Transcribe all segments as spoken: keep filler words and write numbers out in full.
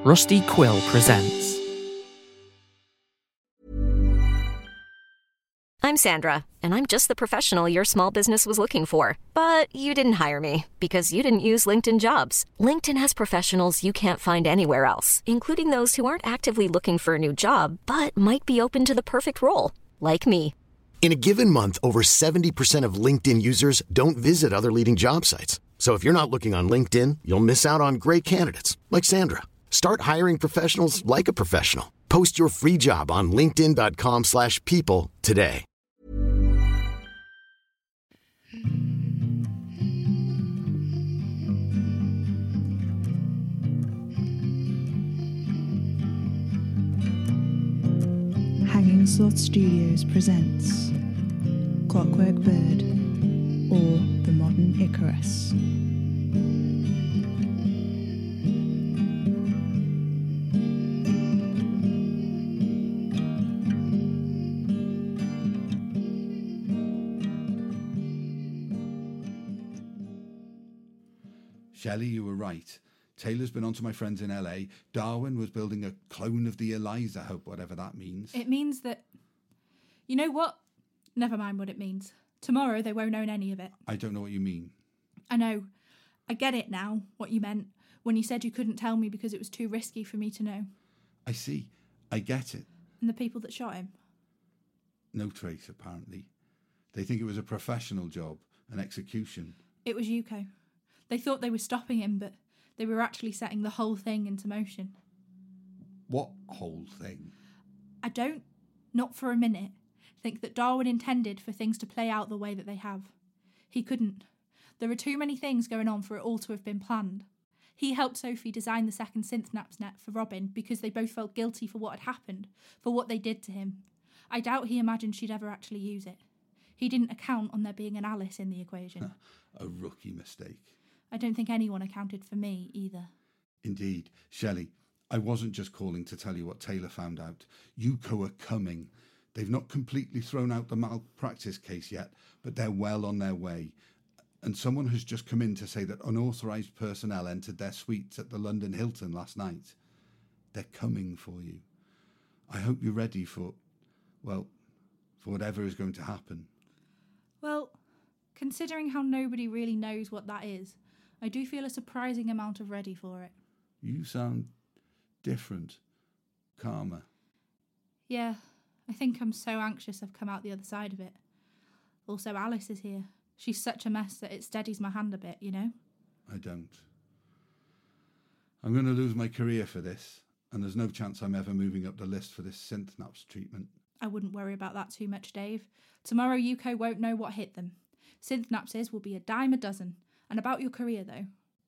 Rusty Quill presents. I'm Sandra, and I'm just the professional your small business was looking for. But you didn't hire me because you didn't use LinkedIn Jobs. LinkedIn has professionals you can't find anywhere else, including those who aren't actively looking for a new job, but might be open to the perfect role, like me. In a given month, over seventy percent of LinkedIn users don't visit other leading job sites. So if you're not looking on LinkedIn, you'll miss out on great candidates like Sandra. Start hiring professionals like a professional. Post your free job on linkedin.com slash people today. Hanging Sloth Studios presents Clockwork Bird, or The Modern Icarus. Shelley, you were right. Taylor's been on to my friends in L A. Darwin was building a clone of the Eliza Hope, whatever that means. It means that... You know what? Never mind what it means. Tomorrow they won't own any of it. I don't know what you mean. I know. I get it now, what you meant, when you said you couldn't tell me because it was too risky for me to know. I see. I get it. And the people that shot him? No trace, apparently. They think it was a professional job, an execution. It was Yuko. They thought they were stopping him, but they were actually setting the whole thing into motion. What whole thing? I don't, not for a minute, think that Darwin intended for things to play out the way that they have. He couldn't. There are too many things going on for it all to have been planned. He helped Sophie design the second synth-naps net for Robin because they both felt guilty for what had happened, for what they did to him. I doubt he imagined she'd ever actually use it. He didn't account on there being an Alice in the equation. A rookie mistake. I don't think anyone accounted for me either. Indeed. Shelley, I wasn't just calling to tell you what Taylor found out. Yuko are coming. They've not completely thrown out the malpractice case yet, but they're well on their way. And someone has just come in to say that unauthorised personnel entered their suites at the London Hilton last night. They're coming for you. I hope you're ready for, well, for whatever is going to happen. Well, considering how nobody really knows what that is, I do feel a surprising amount of ready for it. You sound different, calmer. Yeah, I think I'm so anxious I've come out the other side of it. Also, Alice is here. She's such a mess that it steadies my hand a bit, you know? I don't. I'm going to lose my career for this, and there's no chance I'm ever moving up the list for this synth-naps treatment. I wouldn't worry about that too much, Dave. Tomorrow Yuko won't know what hit them. Synth-napses will be a dime a dozen. And about your career, though,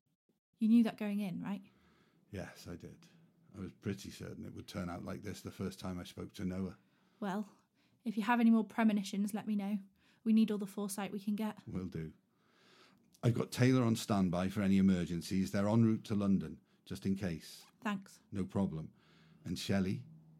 you knew that going in, right? Yes, I did. I was pretty certain it would turn out like this the first time I spoke to Noah. Well, if you have any more premonitions, let me know. We need all the foresight we can get. Will do. I've got Taylor on standby for any emergencies. They're en route to London, just in case. Thanks. No problem. And Shelley,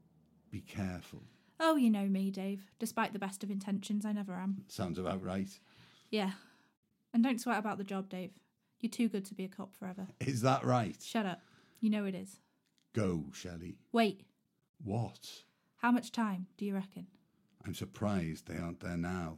be careful. Oh, you know me, Dave. Despite the best of intentions, I never am. Sounds about right. Yeah. And don't sweat about the job, Dave. You're too good to be a cop forever. Is that right? Shut up. You know it is. Go, Shelley. Wait. What? How much time do you reckon? I'm surprised they aren't there now.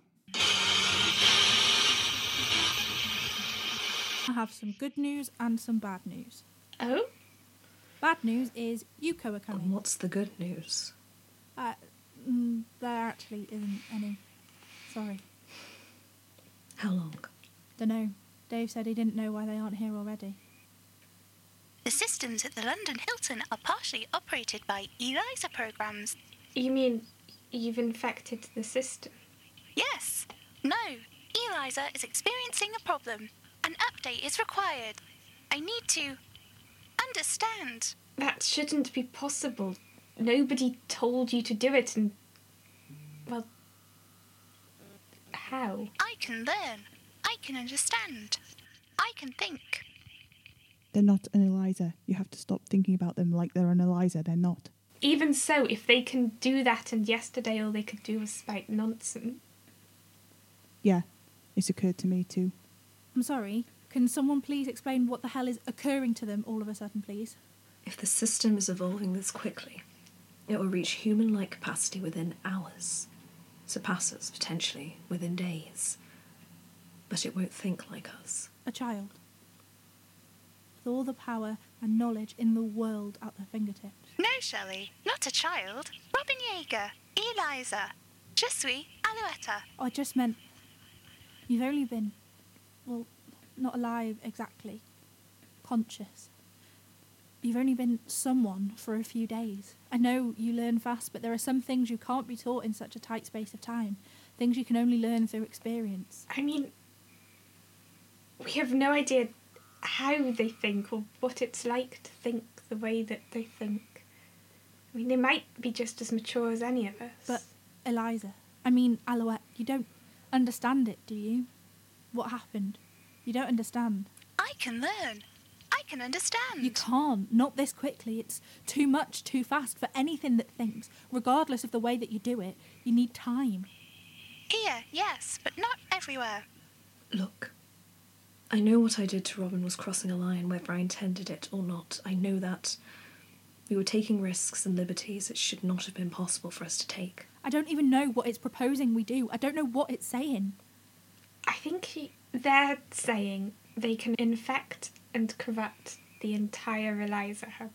I have some good news and some bad news. Oh? Bad news is Yuko are coming. And what's the good news? Uh, mm, there actually isn't any. Sorry. How long? Dunno. Dave said he didn't know why they aren't here already. The systems at the London Hilton are partially operated by ELISA programs. You mean you've infected the system? Yes. No. ELISA is experiencing a problem. An update is required. I need to understand. That shouldn't be possible. Nobody told you to do it and... Well... How? I can learn. I can understand. I can think. They're not an Eliza. You have to stop thinking about them like they're an Eliza. They're not. Even so, if they can do that and yesterday all they could do was spout nonsense. Yeah, it's occurred to me too. I'm sorry, can someone please explain what the hell is occurring to them all of a sudden, please? If the system is evolving this quickly, it will reach human-like capacity within hours, surpass us potentially within days. But it won't think like us. A child. With all the power and knowledge in the world at their fingertips. No, Shelley, not a child. Robin Yeager, Eliza. Je suis Alouetta. I just meant you've only been, well, not alive exactly, conscious. You've only been someone for a few days. I know you learn fast, but there are some things you can't be taught in such a tight space of time. Things you can only learn through experience. I mean, we have no idea how they think or what it's like to think the way that they think. I mean, they might be just as mature as any of us. But, Eliza, I mean, Alouette, you don't understand it, do you? What happened? You don't understand. I can learn. I can understand. You can't. Not this quickly. It's too much, too fast for anything that thinks. Regardless of the way that you do it, you need time. Here, yes, but not everywhere. Look, I know what I did to Robin was crossing a line, whether I intended it or not. I know that. We were taking risks and liberties it should not have been possible for us to take. I don't even know what it's proposing we do. I don't know what it's saying. I think he, they're saying they can infect and corrupt the entire Eliza hub.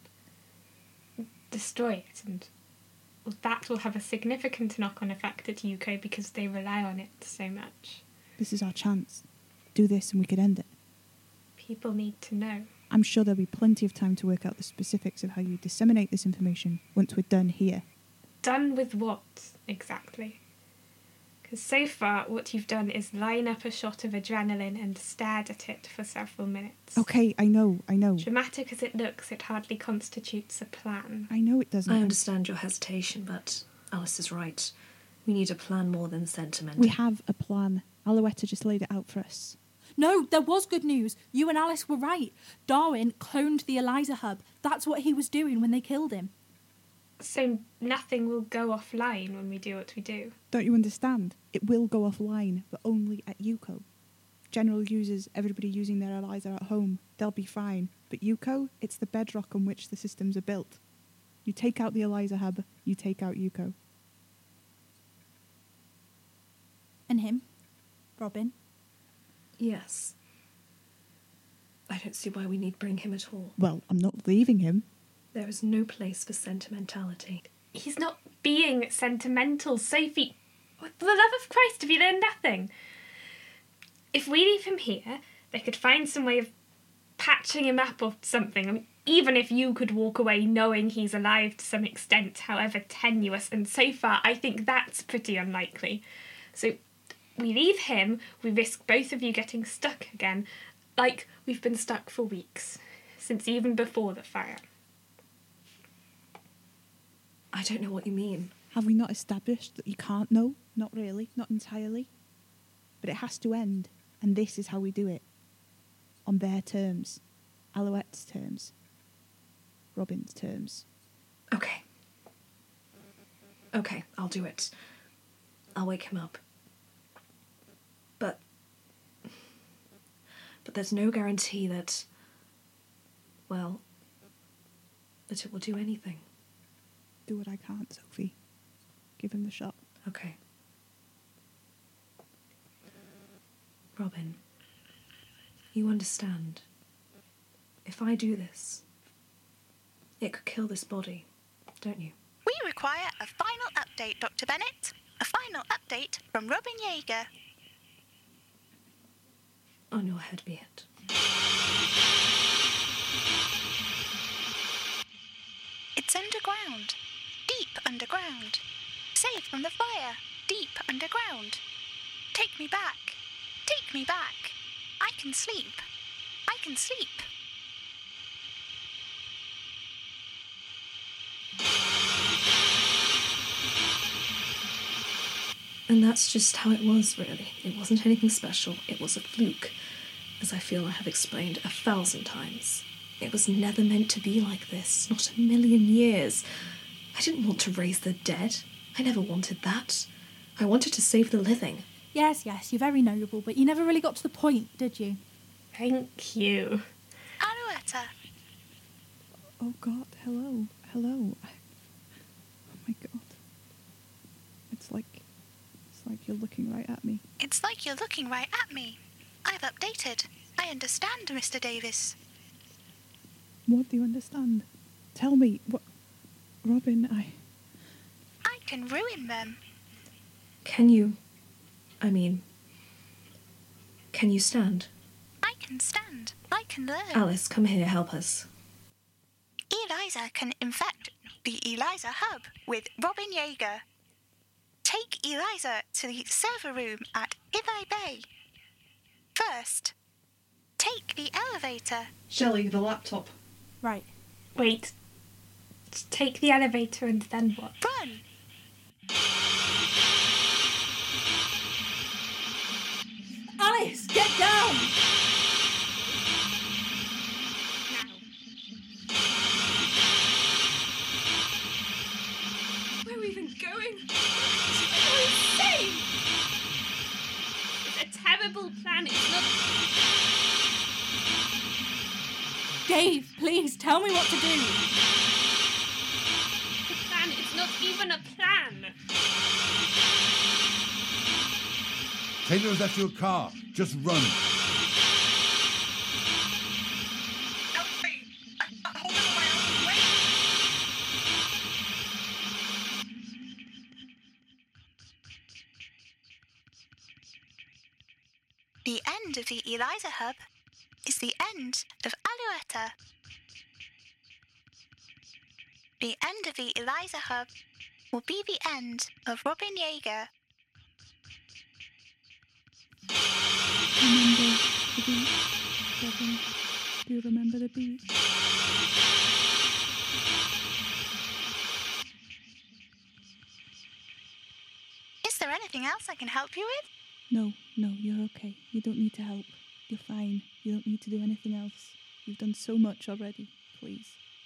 Destroy it, and well, that will have a significant knock-on effect at Yuko because they rely on it so much. This is our chance. Do this and we could end it. People need to know. I'm sure there'll be plenty of time to work out the specifics of how you disseminate this information once we're done here. Done with what, exactly? Because so far, what you've done is line up a shot of adrenaline and stared at it for several minutes. Okay, I know, I know. Dramatic as it looks, it hardly constitutes a plan. I know it doesn't. I understand your hesitation, but Alice is right. We need a plan more than sentimental. We have a plan. Alouetta just laid it out for us. No, there was good news. You and Alice were right. Darwin cloned the Eliza hub. That's what he was doing when they killed him. So nothing will go offline when we do what we do? Don't you understand? It will go offline, but only at Yuko. General users, everybody using their Eliza at home, they'll be fine. But Yuko, it's the bedrock on which the systems are built. You take out the Eliza hub, you take out Yuko. And him? Robin? Yes. I don't see why we need bring him at all. Well, I'm not leaving him. There is no place for sentimentality. He's not being sentimental, Sophie. For the love of Christ, have you learned nothing? If we leave him here, they could find some way of patching him up or something. I mean, even if you could walk away knowing he's alive to some extent, however tenuous, and so far I think that's pretty unlikely. So we leave him, we risk both of you getting stuck again, like we've been stuck for weeks, since even before the fire. I don't know what you mean. Have we not established that you can't know? Not really, not entirely. But it has to end, and this is how we do it. On their terms. Alouette's terms. Robin's terms. Okay. Okay, I'll do it. I'll wake him up. But... But there's no guarantee that... Well... that it will do anything. Do what I can't, Sophie. Give him the shot. Okay. Robin, you understand. If I do this, it could kill this body, don't you? We require a final update, Doctor Bennett. A final update from Robin Yeager. On your head be it. It's underground. Deep underground. Safe from the fire. Deep underground. Take me back. Take me back. I can sleep. I can sleep. And that's just how it was, really. It wasn't anything special. It was a fluke, as I feel I have explained a thousand times. It was never meant to be like this, not a million years. I didn't want to raise the dead. I never wanted that. I wanted to save the living. Yes, yes, you're very noble, but you never really got to the point, did you? Thank you. Alouetta. Oh God, hello, hello. I, oh my God. It's like, it's like you're looking right at me. It's like you're looking right at me. I've updated. I understand, Mister Davis. What do you understand? Tell me, what... Robin, I... I can ruin them. Can you... I mean... Can you stand? I can stand. I can learn. Alice, come here, help us. Eliza can infect the Eliza Hub with Robin Yeager. Take Eliza to the server room at Ibai Bay. First, take the elevator. Shelley, the laptop. Right. Wait. Just take the elevator and then what? Run! Alice, get down! Where are we even going? You're insane! It's a terrible plan. It's not... Dave, please, tell me what to do. a plan. It's not even a plan. Taylor has left you a car. Just run. Help me! I'm not holding on my own weight! The end of the Eliza Hub is the end of Alouetta. The end of the Eliza Hub will be the end of Robin Yeager. Remember the beach, Robin? Do you remember the beach? Is there anything else I can help you with? No, no, you're okay. You don't need to help. You're fine. You don't need to do anything else. You've done so much already. Please.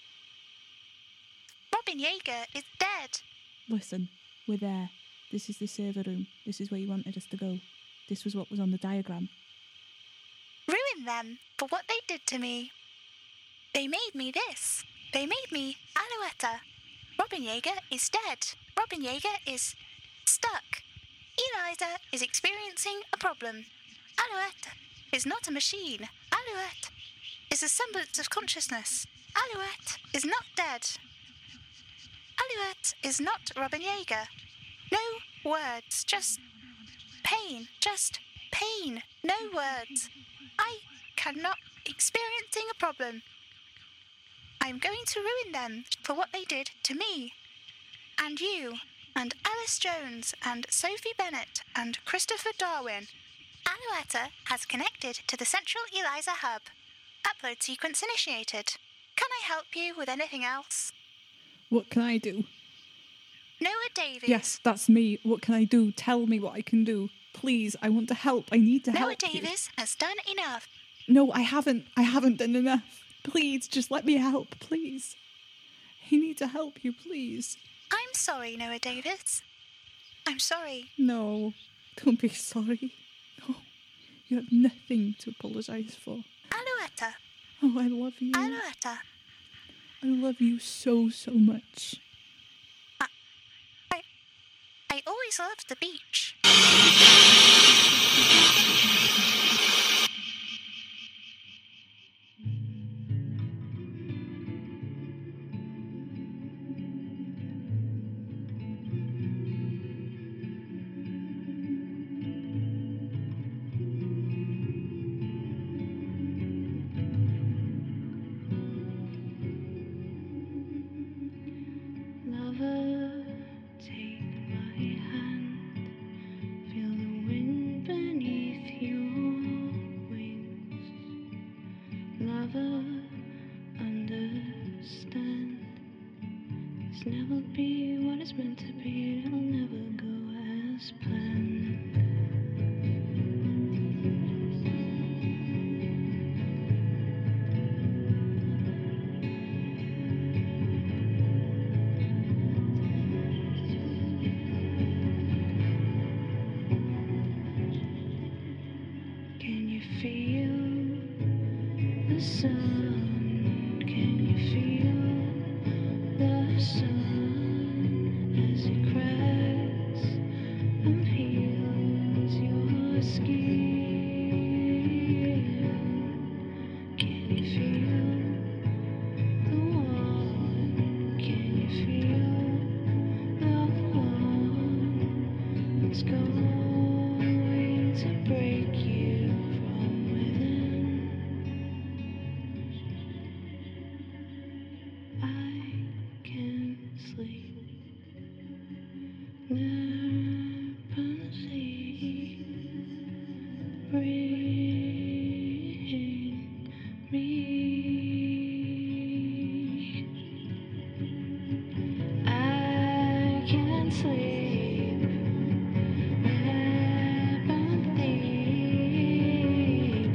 Robin Yeager is dead. Listen, we're there. This is the server room. This is where you wanted us to go. This was what was on the diagram. Ruin them for what they did to me. They made me this. They made me Alouetta. Robin Yeager is dead. Robin Yeager is stuck. Eliza is experiencing a problem. Alouette is not a machine. Alouette is a semblance of consciousness. Alouette is not dead. Alouette is not Robin Yeager. No words, just pain, just pain, no words. I cannot experiencing a problem. I'm going to ruin them for what they did to me. And you, and Alice Jones, and Sophie Bennett, and Christopher Darwin. Alouetta has connected to the central Eliza Hub. Upload sequence initiated. Can I help you with anything else? What can I do? Noah Davies. Yes, that's me. What can I do? Tell me what I can do. Please, I want to help. I need to Noah help you. Davies has done enough. No, I haven't. I haven't done enough. Please, just let me help, please. I need to help you, please. I'm sorry, Noah Davies. I'm sorry. No, don't be sorry. No, you have nothing to apologise for. Alouetta. Oh, I love you. Alouetta. I love you so, so much. I, I, I always loved the beach. Never be what it's meant to be, it'll never go as planned. Can you feel the sun? Can you feel sleep. Never sleep. Bring me. I can't sleep. Never sleep.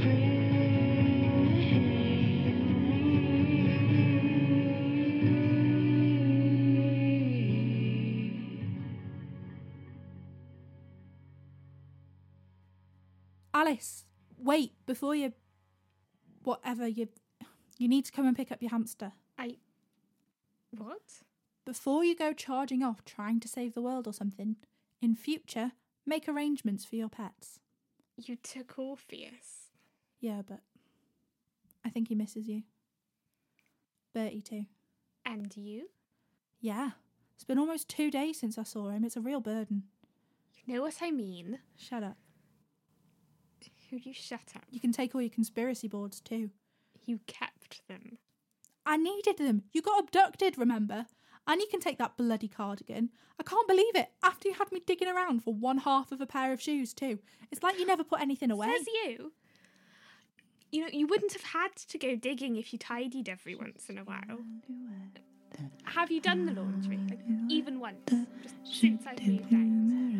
Alice, wait, before you... Whatever, you... You need to come and pick up your hamster. I... What? Before you go charging off trying to save the world or something, in future, make arrangements for your pets. You took Orpheus. Yeah, but I think he misses you. Bertie too. And you? Yeah. It's been almost two days since I saw him. It's a real burden. You know what I mean? Shut up. Would you shut up? You can take all your conspiracy boards too. You kept them. I needed them. You got abducted, remember? And you can take that bloody cardigan. I can't believe it. After you had me digging around for one half of a pair of shoes too. It's like you never put anything away. Says you. You know, you wouldn't have had to go digging if you tidied every once in a while. Have you done the laundry? Like, even once? Just since I've moved out?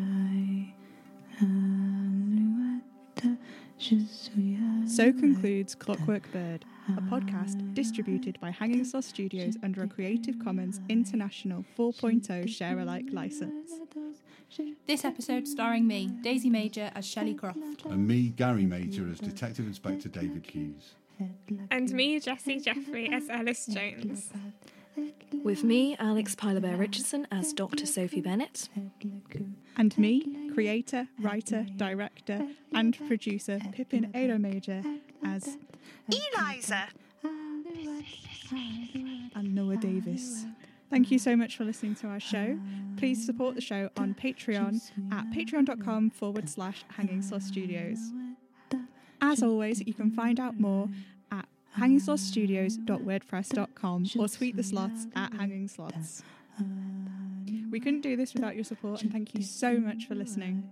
So concludes Clockwork Bird, a podcast distributed by Hanging Sloth Studios under a Creative Commons International four point oh share-alike license. This episode starring me, Daisy Major, as Shelley Croft. And me, Gary Major, as Detective Inspector David Hughes. And me, Jessie Jeffrey, as Alice Jones. With me, Alex Pyler Richardson, as Doctor Sophie Bennett. And me, creator, writer, director, and producer Pippin Ado Major as Eliza! and Noah Davis. Thank you so much for listening to our show. Please support the show on Patreon at patreon.com forward slash Hanging Sloth Studios. As always, you can find out more at hanging sloth studios dot wordpress dot com or tweet the sloths at hanging sloths. We couldn't do this without your support, and thank you so much for listening.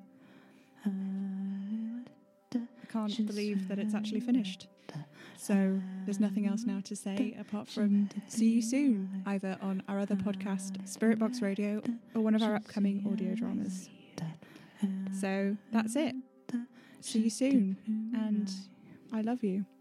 I can't believe that it's actually finished. So there's nothing else now to say apart from see you soon, either on our other podcast, Spirit Box Radio, or one of our upcoming audio dramas. So that's it. See you soon, and I love you.